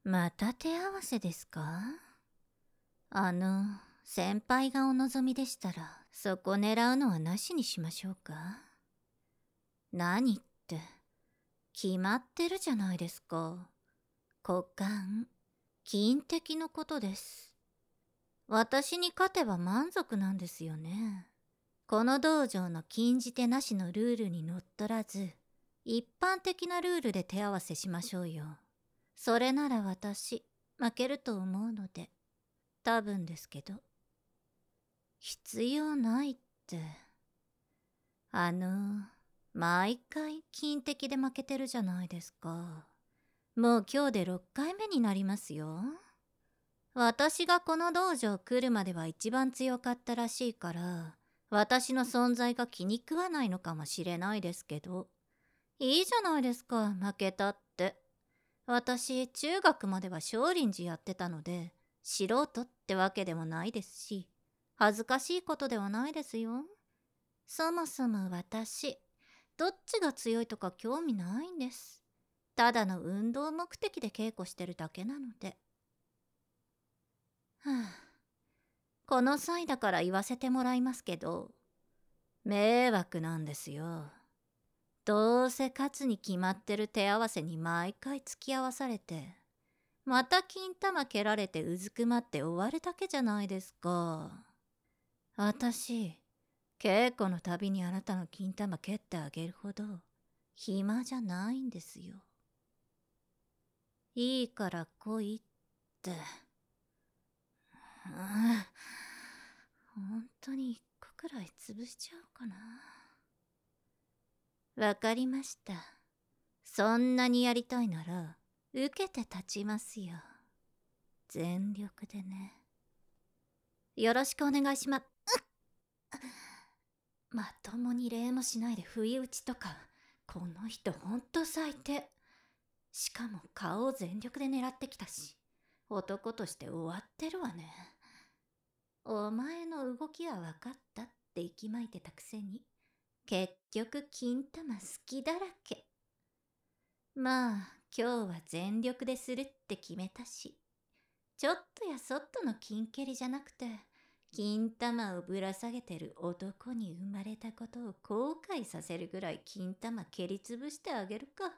また手合わせですか？先輩がお望みでしたら、そこ狙うのはなしにしましょうか。何って、決まってるじゃないですか。股間、金的のことです。私に勝てば満足なんですよね。この道場の禁じ手なしのルールにのっとらず、一般的なルールで手合わせしましょうよ。それなら私、負けると思うので、多分ですけど。必要ないって。毎回金的で負けてるじゃないですか。もう今日で6回目になりますよ。私がこの道場来るまでは一番強かったらしいから、私の存在が気に食わないのかもしれないですけど、いいじゃないですか、負けたって。私、中学までは少林寺やってたので、素人ってわけでもないですし、恥ずかしいことではないですよ。そもそも私、どっちが強いとか興味ないんです。ただの運動目的で稽古してるだけなので。はあ、この際だから言わせてもらいますけど、迷惑なんですよ。どうせ勝つに決まってる手合わせに毎回付き合わされて、また金玉蹴られてうずくまって終わるだけじゃないですか。私、稽古のたびにあなたの金玉蹴ってあげるほど暇じゃないんですよ。いいから来いって。本当に一個くらい潰しちゃおうかな。わかりました。そんなにやりたいなら受けて立ちますよ。全力でね。よろしくお願いしま。まともに礼もしないで不意打ちとか、この人ほんと最低。しかも顔を全力で狙ってきたし、男として終わってるわね。お前の動きは分かったって息巻いてたくせに、結局金玉好きだらけ。まあ、今日は全力でするって決めたし、ちょっとやそっとの金蹴りじゃなくて、金玉をぶら下げてる男に生まれたことを後悔させるぐらい金玉蹴りつぶしてあげるか。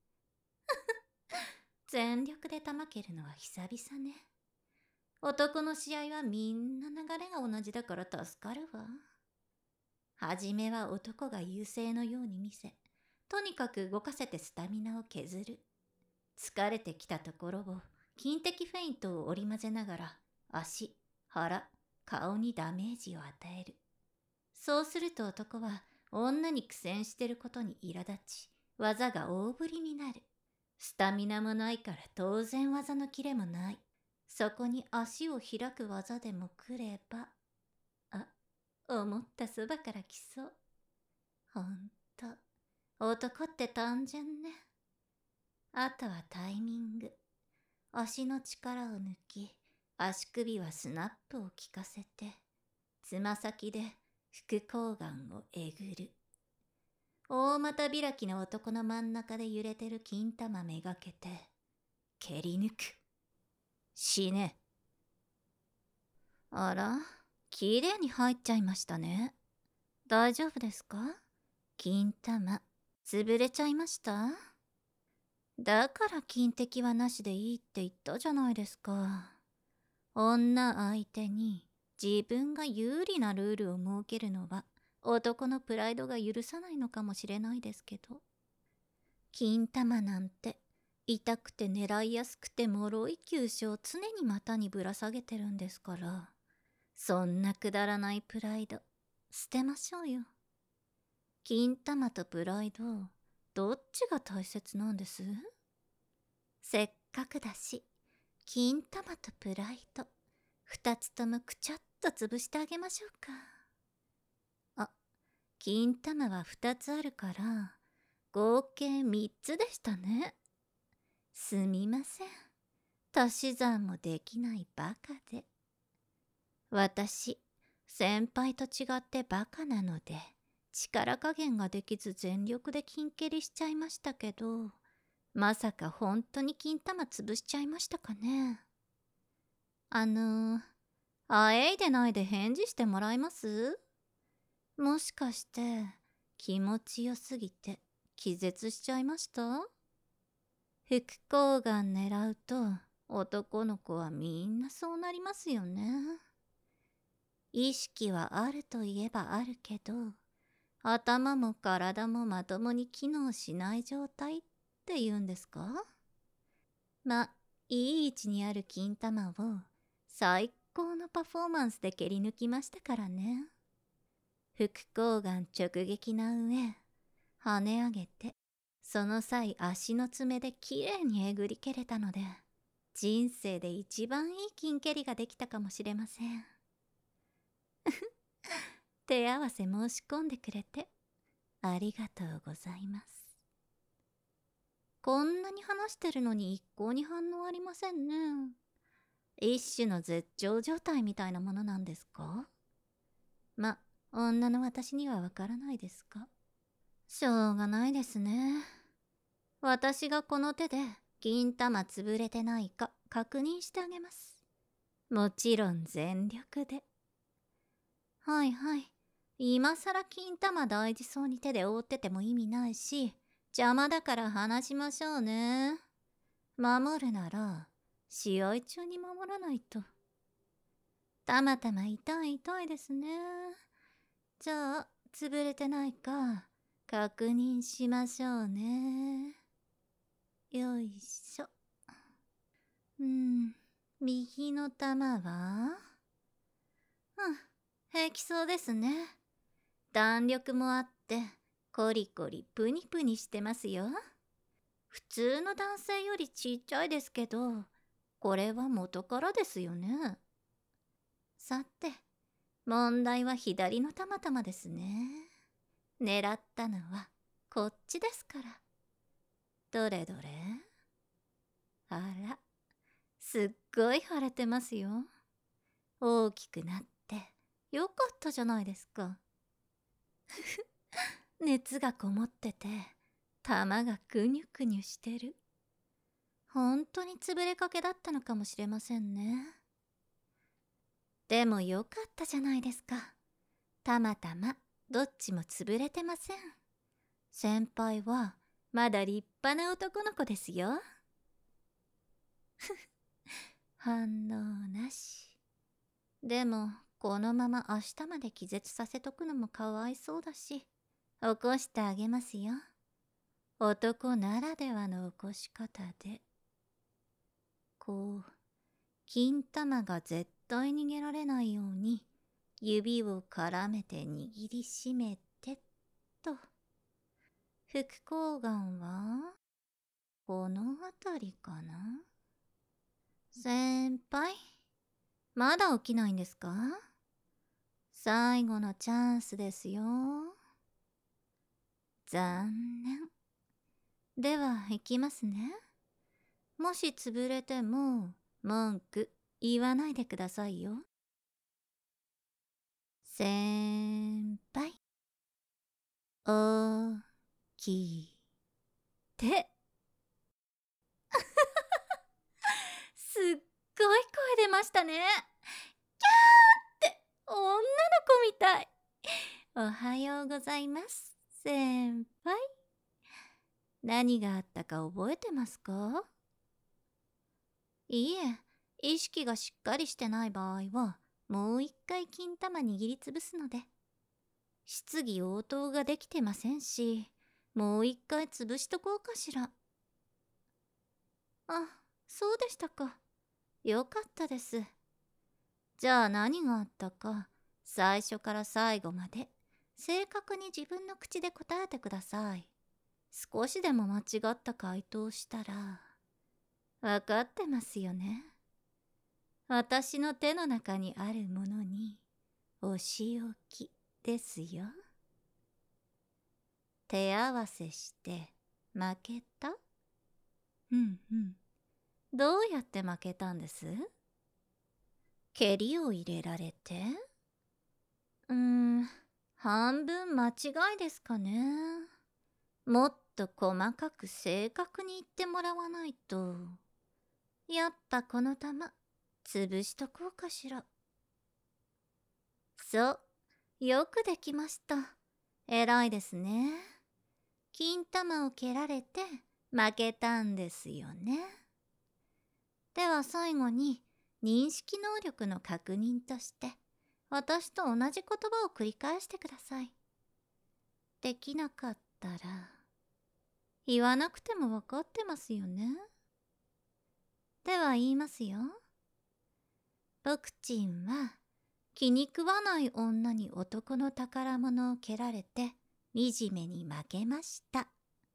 全力で玉蹴るのは久々ね。男の試合はみんな流れが同じだから助かるわ。はじめは男が優勢のように見せ、とにかく動かせてスタミナを削る。疲れてきたところを金的フェイントを織り交ぜながら足、腹、顔にダメージを与える。そうすると男は女に苦戦してることに苛立ち、技が大振りになる。スタミナもないから当然技のキレもない。そこに足を開く技でも来れば、思ったそばから来そう。ほんと、男って単純ね。あとはタイミング。足の力を抜き、足首はスナップを効かせて、つま先で副睾丸をえぐる。大股開きの男の真ん中で揺れてる金玉めがけて、蹴り抜く。死ね。あら、きれいに入っちゃいましたね。大丈夫ですか？金玉、潰れちゃいました？だから金敵はなしでいいって言ったじゃないですか。女相手に自分が有利なルールを設けるのは男のプライドが許さないのかもしれないですけど、金玉なんて痛くて狙いやすくて脆い急所を常に股にぶら下げてるんですから、そんなくだらないプライド捨てましょうよ。金玉とプライド、どっちが大切なんです？せっかくだし、金玉とプライド、二つともくちゃっと潰してあげましょうか。金玉は二つあるから、合計三つでしたね。すみません。足し算もできないバカで。私、先輩と違ってバカなので、力加減ができず全力で金蹴りしちゃいましたけど、 まさか本当に金玉潰しちゃいましたかね。あえいでないで返事してもらえます？もしかして気持ちよすぎて気絶しちゃいました？副交眼狙うと男の子はみんなそうなりますよね。意識はあるといえばあるけど、頭も体もまともに機能しない状態って言うんですか？ま、いい位置にある金玉を最高のパフォーマンスで蹴り抜きましたからね。副交眼直撃な上、跳ね上げて、その際足の爪できれいにえぐり蹴れたので、人生で一番いい金蹴りができたかもしれません。手合わせ申し込んでくれてありがとうございます。こんなに話してるのに一向に反応ありませんね。一種の絶頂状態みたいなものなんですか？ま、女の私にはわからないですか？しょうがないですね。私がこの手で金玉潰れてないか確認してあげます。もちろん全力で。はいはい。今さら金玉大事そうに手で覆ってても意味ないし、邪魔だから話しましょうね。守るなら、試合中に守らないと。たまたま痛い痛いですね。じゃあ、潰れてないか、確認しましょうね。よいしょ。右の玉は平気そうですね。弾力もあって、コリコリプニプニしてますよ。普通の男性よりちっちゃいですけど、これは元からですよね。さて、問題は左の玉々ですね。狙ったのはこっちですから。どれどれ？あら、すっごい腫れてますよ。大きくなってよかったじゃないですか。熱がこもってて、玉がくにゅくにゅしてる。本当に潰れかけだったのかもしれませんね。でもよかったじゃないですか。たまたまどっちも潰れてません。先輩はまだ立派な男の子ですよ。反応なし。でもこのまま明日まで気絶させとくのもかわいそうだし、起こしてあげますよ。男ならではの起こし方で。こう、金玉が絶対逃げられないように指を絡めて握りしめてと。副交眼はこの辺りかな？先輩、まだ起きないんですか？最後のチャンスですよ。残念。では行きますね。もし潰れても文句言わないでくださいよ。先輩、大きい手。すっごい声出ましたね。キャーって女の子みたい。おはようございます、先輩。何があったか覚えてますか？いいえ、意識がしっかりしてない場合は、もう一回金玉握りつぶすので。質疑応答ができてませんし、もう一回潰しとこうかしら。あ、そうでしたか。よかったです。じゃあ何があったか、最初から最後まで、正確に自分の口で答えてください。少しでも間違った回答をしたら、わかってますよね。私の手の中にあるものに、お仕置きですよ。手合わせして負けた？どうやって負けたんです？蹴りを入れられて？半分間違いですかね。もっと細かく正確に言ってもらわないと。やっぱこの玉、潰しとこうかしら。そう、よくできました。偉いですね。金玉を蹴られて負けたんですよね。では最後に認識能力の確認として私と同じ言葉を繰り返してください。できなかったら言わなくても分かってますよね。では言いますよ。僕ちんは気に食わない女に男の宝物を蹴られて惨めに負けました。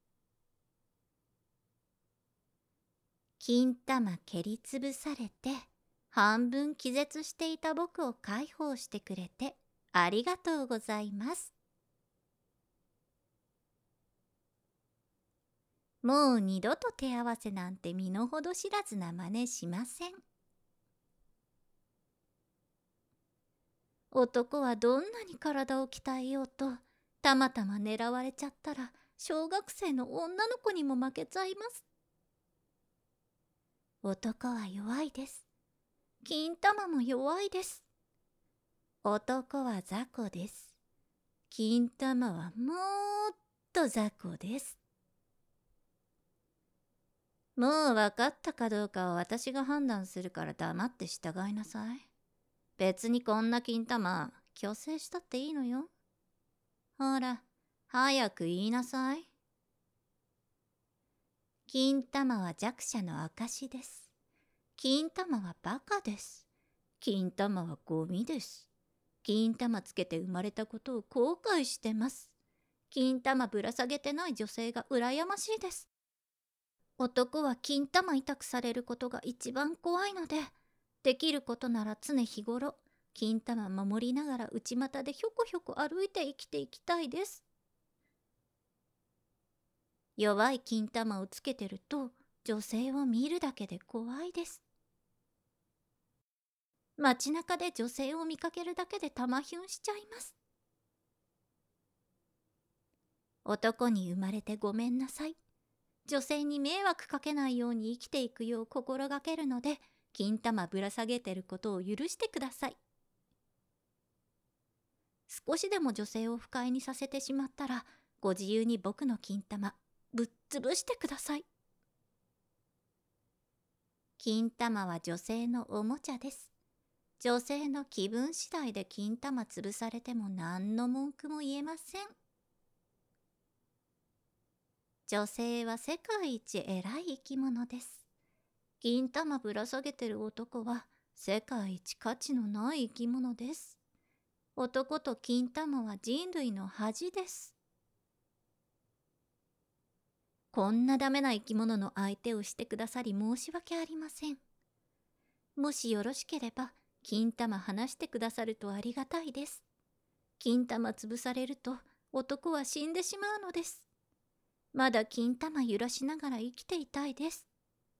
金玉蹴りつぶされて半分気絶していた僕を介抱してくれてありがとうございます。もう二度と手合わせなんて身の程知らずな真似しません。男はどんなに体を鍛えようとたまたま狙われちゃったら小学生の女の子にも負けちゃいます。男は弱いです。金玉も弱いです。男は雑魚です。金玉はもっと雑魚です。もう分かったかどうかは私が判断するから黙って従いなさい。別にこんな金玉、虚勢したっていいのよ。ほら、早く言いなさい。金玉は弱者の証です。金玉はバカです。金玉はゴミです。金玉つけて生まれたことを後悔してます。金玉ぶら下げてない女性が羨ましいです。男は金玉痛くされることが一番怖いので、できることなら常日頃、金玉守りながら内股でひょこひょこ歩いて生きていきたいです。弱い金玉をつけてると、女性を見るだけで怖いです。街中で女性を見かけるだけで玉ヒュンしちゃいます。男に生まれてごめんなさい。女性に迷惑かけないように生きていくよう心がけるので、金玉ぶら下げてることを許してください。少しでも女性を不快にさせてしまったら、ご自由に僕の金玉ぶっ潰してください。金玉は女性のおもちゃです。女性の気分次第で金玉潰されても何の文句も言えません。女性は世界一偉い生き物です。金玉ぶら下げてる男は世界一価値のない生き物です。男と金玉は人類の恥です。こんなダメな生き物の相手をしてくださり申し訳ありません。もしよろしければ金玉離してくださるとありがたいです。金玉潰されると男は死んでしまうのです。まだ金玉揺らしながら生きていたいです。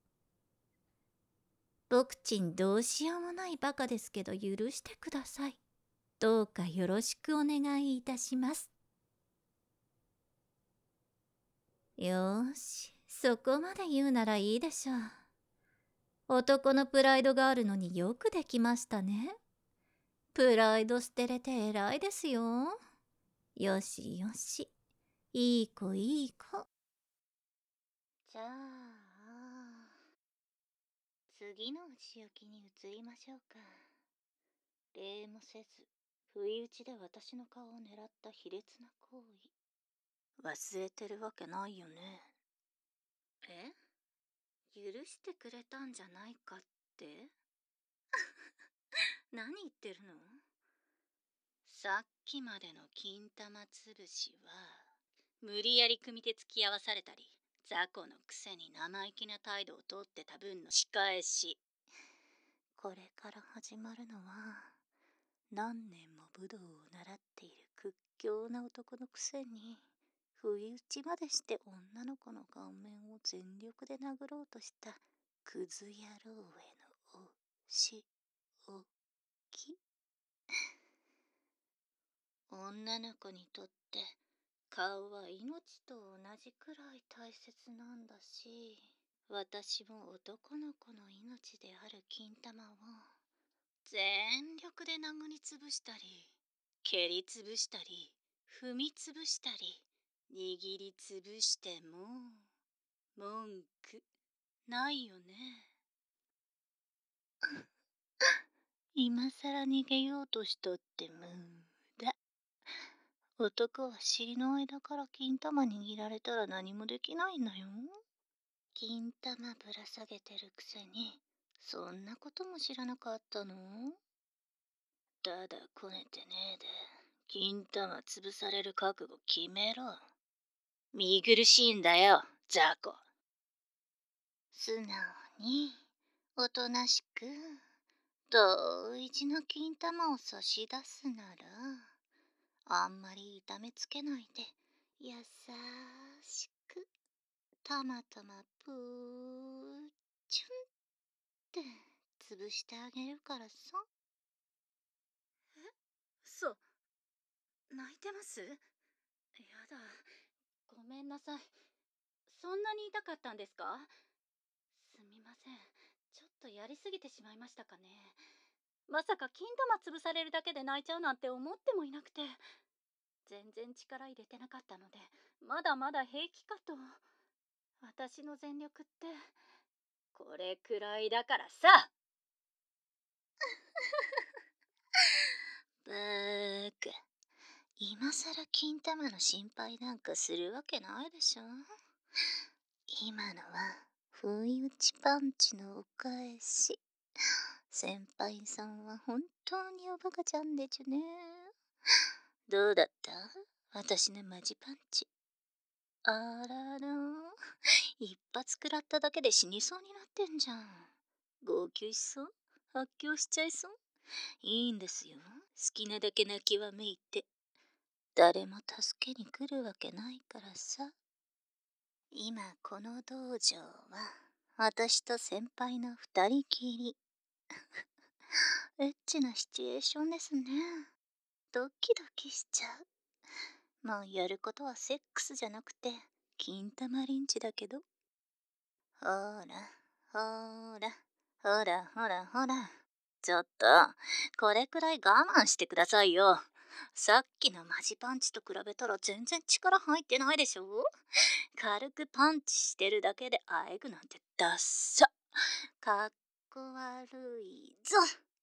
僕ちんどうしようもないバカですけど許してください。どうかよろしくお願いいたします。よーし、そこまで言うならいいでしょう。男のプライドがあるのによくできましたね。プライド捨てれて偉いですよ。よしよし。いい子いい子。じゃあ、次の打ち置きに移りましょうか。礼もせず、不意打ちで私の顔を狙った卑劣な行為。忘れてるわけないよね。え？許してくれたんじゃないかって？何言ってるの？さっきまでの金玉つぶしは、無理やり組み手つき合わされたり、雑魚のくせに生意気な態度をとってた分の仕返し。これから始まるのは、何年も武道を習っている屈強な男のくせに、不意打ちまでして女の子の顔面を全力で殴ろうとしたクズ野郎へのおしおき。女の子にとって顔は命と同じくらい大切なんだし、私も男の子の命である金玉を全力で殴りつぶしたり、蹴りつぶしたり、踏みつぶしたり、握りつぶしても、文句ないよね。今さら逃げようとしたって無駄。男は尻の間から金玉握られたら何もできないんだよ。金玉ぶら下げてるくせに、そんなことも知らなかったの？ただこねてねえで、金玉潰される覚悟決めろ。見苦しいんだよ、雑魚。素直に、おとなしく、大事な金玉を差し出すなら、あんまり痛めつけないで、優しく、たまたまぷーちゅんって潰してあげるからさ。嘘、泣いてます？やだ、ごめんなさい。そんなに痛かったんですか？すみません。ちょっとやりすぎてしまいましたかね。まさか金玉潰されるだけで泣いちゃうなんて思ってもいなくて。全然力入れてなかったので、まだまだ平気かと。私の全力って、これくらいだからさ。バーカ。今さら金玉の心配なんかするわけないでしょ。今のは不意打ちパンチのお返し。先輩さんは本当におバカちゃんでちゅね。どうだった？私のマジパンチ。あらら。一発食らっただけで死にそうになってんじゃん。号泣しそう？発狂しちゃいそう？いいんですよ。好きなだけ泣きわめいて。誰も助けに来るわけないからさ。今この道場は私と先輩の二人きり。エッチなシチュエーションですね。ドキドキしちゃう。もうやることはセックスじゃなくて金玉リンチだけど。ほら、ほら、ほらほらほら。ちょっと、これくらい我慢してくださいよ。さっきのマジパンチと比べたら全然力入ってないでしょ？軽くパンチしてるだけであえぐなんてダッサ。かっこ悪いぞ。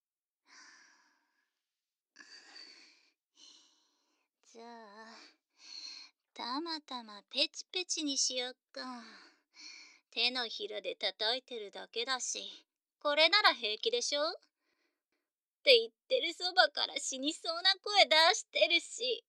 じゃあ、たまたまペチペチにしよっか。手のひらで叩いてるだけだし、これなら平気でしょ？って言ってるそばから死にそうな声出してるし。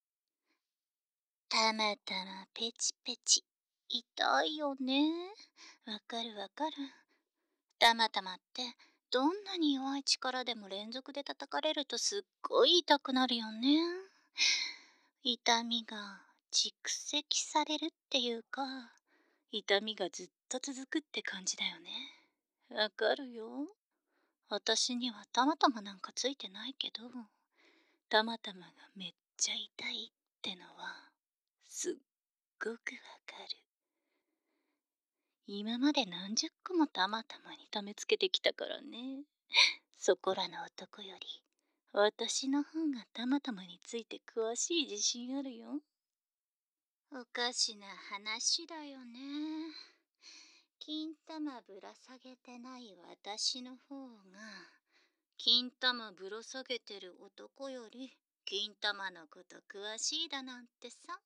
たまたまペチペチ。痛いよね。わかるわかる。たまたまってどんなに弱い力でも連続で叩かれるとすっごい痛くなるよね。痛みが蓄積されるっていうか、痛みがずっと続くって感じだよね。わかるよ。私にはたまたまなんかついてないけど、たまたまがめっちゃ痛いってのはすっごくわかる。今まで何十個もたまたまに溜めつけてきたからね。そこらの男より私の方がたまたまについて詳しい自信あるよ。おかしな話だよね。金玉ぶら下げてない私の方が金玉ぶら下げてる男より金玉のこと詳しいだなんてさ。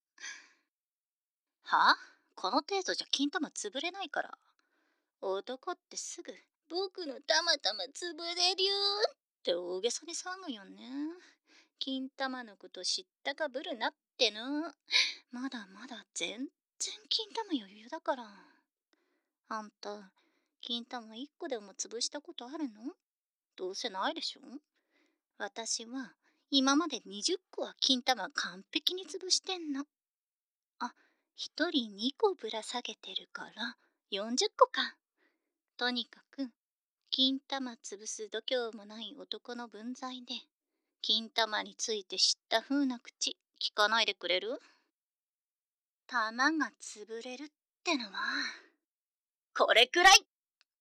は？この程度じゃ金玉潰れないから。男ってすぐ僕のたまたま潰れるよって大げさに騒ぐよね。金玉のこと知ったかぶるなっての。まだまだ全然金玉余裕だから。あんた、金玉1個でも潰したことあるの？どうせないでしょ？私は今まで20個は金玉完璧に潰してんの。あ、1人2個ぶら下げてるから40個か。とにかく金玉潰す度胸もない男の分際で金玉について知った風な口聞かないでくれる？ 玉が潰れるってのは、これくらい。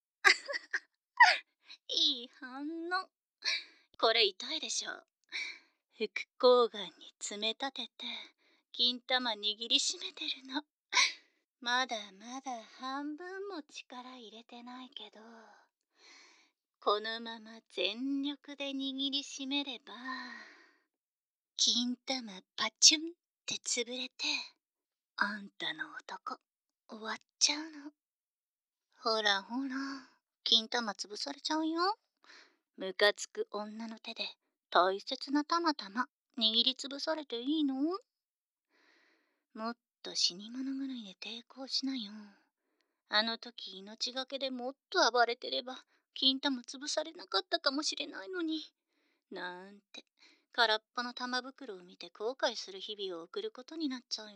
いい反応。これ痛いでしょ。副交感に爪立てて、金玉握りしめてるの。まだまだ半分も力入れてないけど、このまま全力で握りしめれば、金玉パチュンって潰れて、あんたの男終わっちゃうの。ほらほら、金玉潰されちゃうよ。ムカつく女の手で大切な玉握りつぶされていいの？もっと死に物狂いで抵抗しなよ。あの時命がけでもっと暴れてれば金玉潰されなかったかもしれないのに。なんて空っぽの玉袋を見て後悔する日々を送ることになっちゃうよ。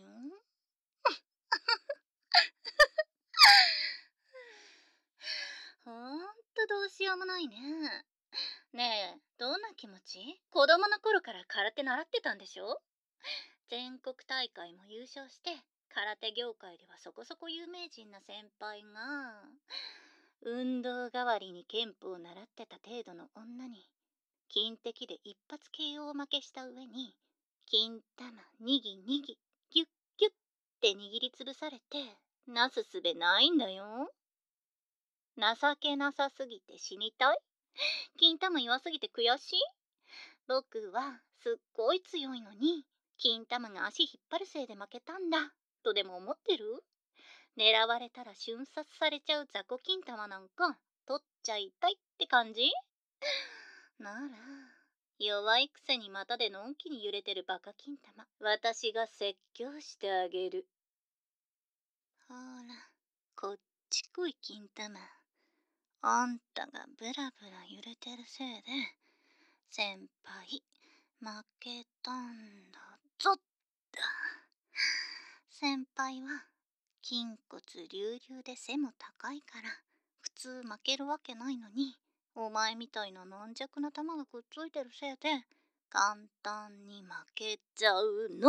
ほんとどうしようもないね。ねえ、どんな気持ち？子供の頃から空手習ってたんでしょ？全国大会も優勝して、空手業界ではそこそこ有名人な先輩が、運動代わりに憲法を習ってた程度の女に、金的で一発 KO 負けした上に、金玉にぎにぎ、ギュッギュッって握りつぶされて、なすすべないんだよ。情けなさすぎて死にたい？金玉弱すぎて悔しい？僕はすっごい強いのに、金玉が足引っ張るせいで負けたんだ、とでも思ってる？狙われたら瞬殺されちゃう雑魚金玉なんか、取っちゃいたいって感じ？なら、弱いくせに股でのんきに揺れてるバカ金玉、私が説教してあげる。ほら、こっち来い金玉。あんたがブラブラ揺れてるせいで、先輩、負けたんだぞっと。先輩は筋骨隆々で背も高いから普通負けるわけないのに、お前みたいな軟弱な玉がくっついてるせいで簡単に負けちゃうの。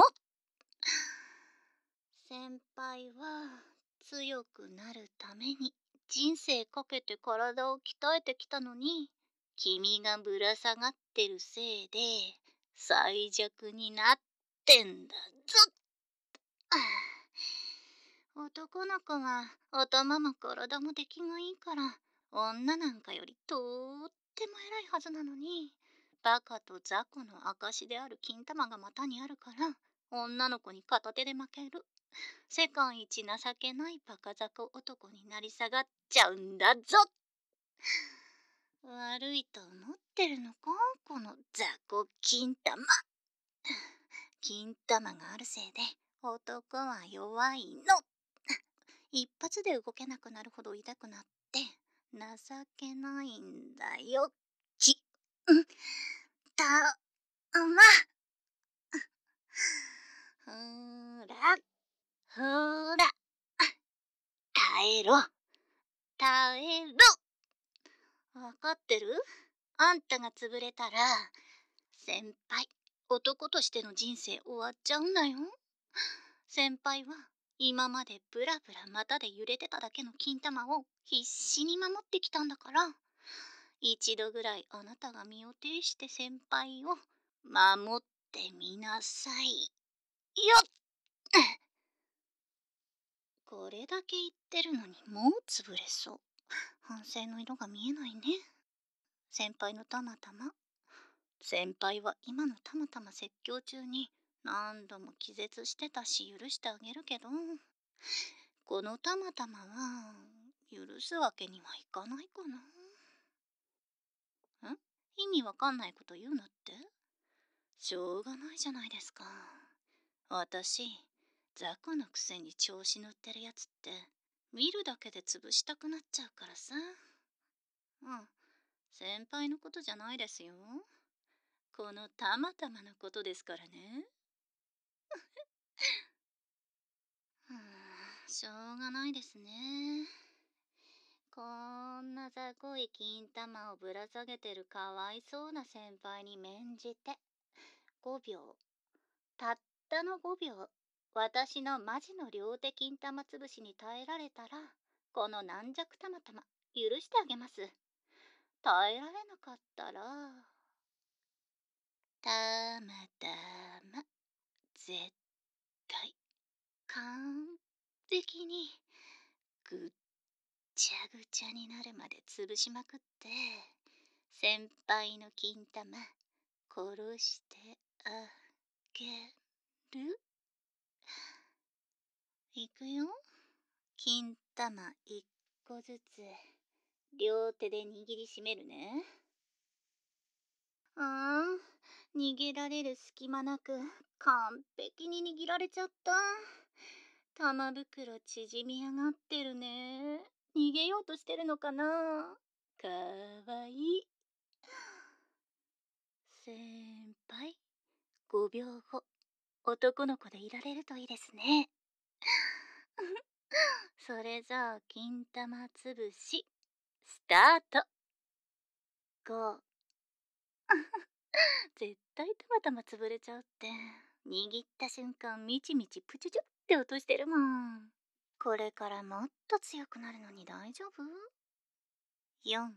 先輩は強くなるために人生かけて体を鍛えてきたのに、君がぶら下がってるせいで最弱になってんだぞ。男の子は頭も体も出来がいいから、女なんかよりとっても偉いはずなのに、バカと雑魚の証である金玉が股にあるから、女の子に片手で負ける。世界一情けないバカ雑魚男になり下がっちゃうんだぞ。悪いと思ってるのか、この雑魚金玉。金玉があるせいで男は弱いの。一発で動けなくなるほど痛くなって情けないんだよ。たま。ほらほら、耐えろ耐えろ。わかってる？あんたが潰れたら先輩、男としての人生終わっちゃうんだよ。先輩は今までブラブラ股で揺れてただけの金玉を必死に守ってきたんだから、一度ぐらいあなたが身を挺して先輩を守ってみなさいよっ。これだけ言ってるのにもう潰れそう。反省の色が見えないね。先輩のたまたま。先輩は今のたまたま説教中に何度も気絶してたし許してあげるけど、このたまたまは許すわけにはいかないかな。意味わかんないこと言うなって？しょうがないじゃないですか。私、雑魚のくせに調子乗ってるやつって見るだけで潰したくなっちゃうからさ。先輩のことじゃないですよ。このたまたまのことですからね。しょうがないですね。こんな雑魚い金玉をぶら下げてるかわいそうな先輩に免じて5秒、たったの5秒私のマジの両手金玉つぶしに耐えられたら、この軟弱たまたま許してあげます。耐えられなかったら、たまたま絶対完璧にぐっちゃぐちゃになるまで潰しまくって、先輩の金玉殺してあげる。いくよ。金玉一個ずつ両手で握りしめるね。逃げられる隙間なく完璧に握られちゃった。玉袋縮み上がってるね。逃げようとしてるのかな。かわいい。先輩、5秒後、男の子でいられるといいですね。それじゃあ、金玉つぶし、スタート。5。絶対たまたま潰れちゃうって。握った瞬間、みちみちプチュチュって落としてるもん。これからもっと強くなるのに大丈夫？ 4。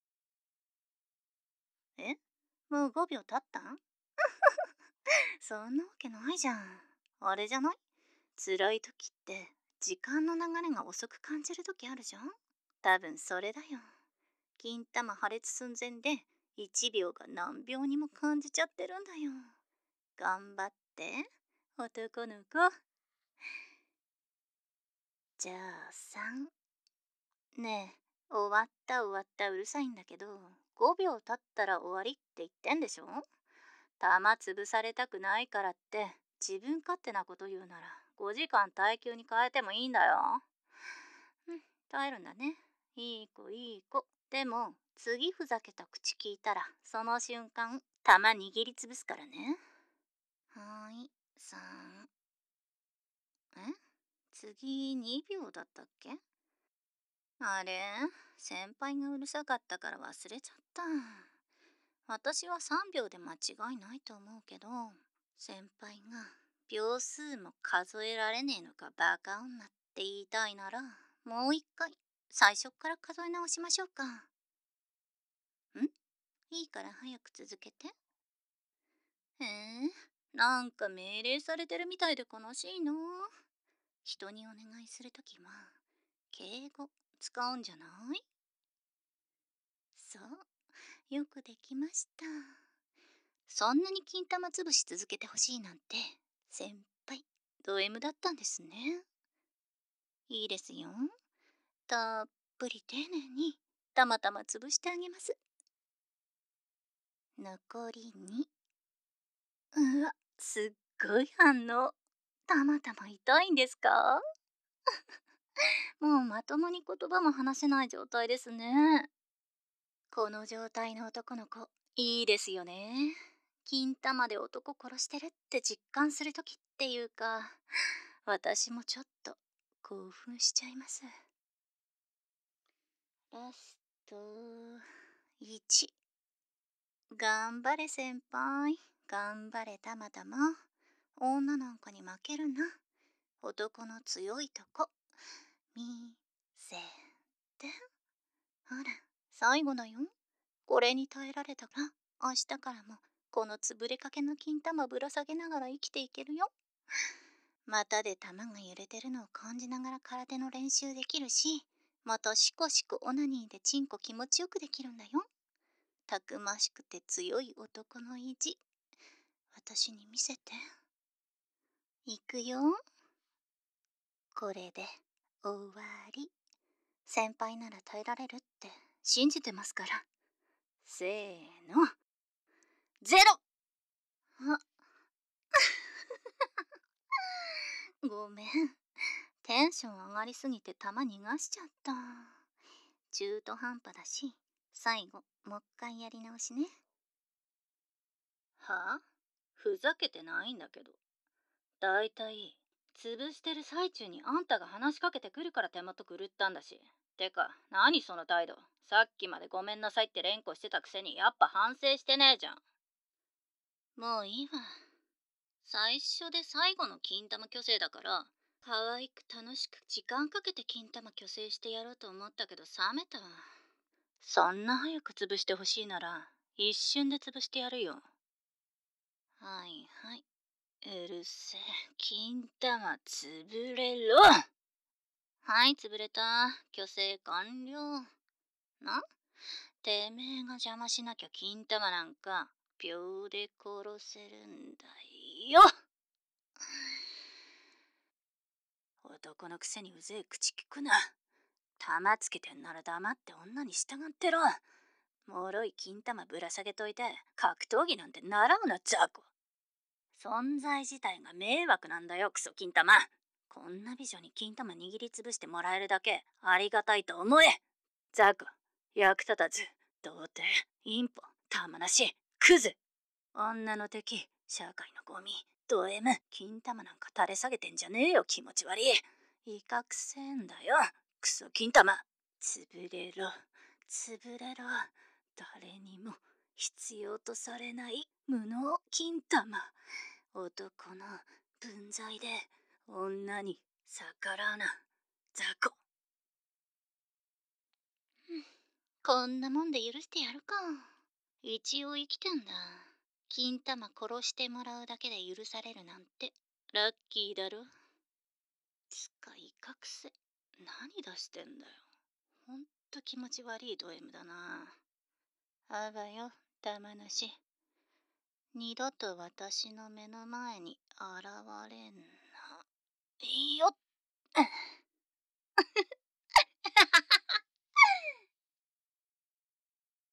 え？もう5秒経ったん？そんなわけないじゃん。あれじゃない？辛い時って時間の流れが遅く感じる時あるじゃん？多分それだよ。金玉破裂寸前で1秒が何秒にも感じちゃってるんだよ。頑張って、男の子。じゃあ3。ねえ、終わったうるさいんだけど、5秒経ったら終わりって言ってんでしょ？玉潰されたくないからって自分勝手なこと言うなら5時間耐久に変えてもいいんだよ。耐えるんだね。いい子いい子。でも次ふざけた口聞いたらその瞬間玉握りつぶすからね。はーい、3。次2秒だったっけ？あれ、先輩がうるさかったから忘れちゃった。私は3秒で間違いないと思うけど、先輩が秒数も数えられねえのかバカ女って言いたいなら、もう一回最初から数え直しましょうか。いいから早く続けて。へえ、なんか命令されてるみたいで悲しいな。人にお願いするときは敬語使うんじゃない？そう、よくできました。そんなに金玉つぶし続けてほしいなんて、先輩、ド M だったんですね。いいですよ。たっぷり丁寧に、たまたま潰してあげます。残り2。うわ、すっごい反応。たまたま痛いんですか？もうまともに言葉も話せない状態ですね。この状態の男の子、いいですよね。金玉で男殺してるって実感するときっていうか、私もちょっと興奮しちゃいます。ラスト1。頑張れ先輩。頑張れたまたま。女なんかに負けるな。男の強いとこ。見せて。ほら、最後だよ。これに耐えられたら、明日からもこの潰れかけの金玉ぶら下げながら生きていけるよ。股で玉が揺れてるのを感じながら空手の練習できるし、またシコシコオナニーでチンコ気持ちよくできるんだよ。たくましくて強い男の意地、私に見せて。いくよ。これで終わり。先輩なら耐えられるって信じてますから。せーの。ゼロ。あ、ごめん。テンション上がりすぎて球逃がしちゃった。中途半端だし、最後もう一回やり直しね。はあ？ふざけてないんだけど。だいたい潰してる最中にあんたが話しかけてくるから手元狂ったんだし。てか、何その態度。さっきまでごめんなさいって連呼してたくせにやっぱ反省してねえじゃん。もういいわ。 最初で最後の金玉虚勢だから、可愛く楽しく時間かけて金玉虚勢してやろうと思ったけど冷めたわ。そんな早く潰してほしいなら、一瞬で潰してやるよ。はいはい。うるせえ。金玉潰れろ。はい、潰れた。虚勢完了。な、てめえが邪魔しなきゃ金玉なんか秒で殺せるんだよ。男のくせにうぜえ口聞くな。玉つけてんなら黙って女に従ってろ。脆い金玉ぶら下げといて格闘技なんて習うなザコ。存在自体が迷惑なんだよクソ金玉。こんな美女に金玉握りつぶしてもらえるだけありがたいと思え。ザコ、役立たず、童貞、インポ、玉なし、クズ。女の敵、社会のゴミ、ド M、金玉なんか垂れ下げてんじゃねえよ気持ち悪い。威嚇せんだよ、クソ金玉。潰れろ、潰れろ。誰にも必要とされない無能金玉。男の分際で女に逆らうな、雑魚。こんなもんで許してやるか。一応生きてんだ。金玉殺してもらうだけで許されるなんてラッキーだろ。つか威嚇せ。何出してんだよ。ほんと気持ち悪いド M だな。あばよ、玉なし。二度と私の目の前に現れんな。いいよっ。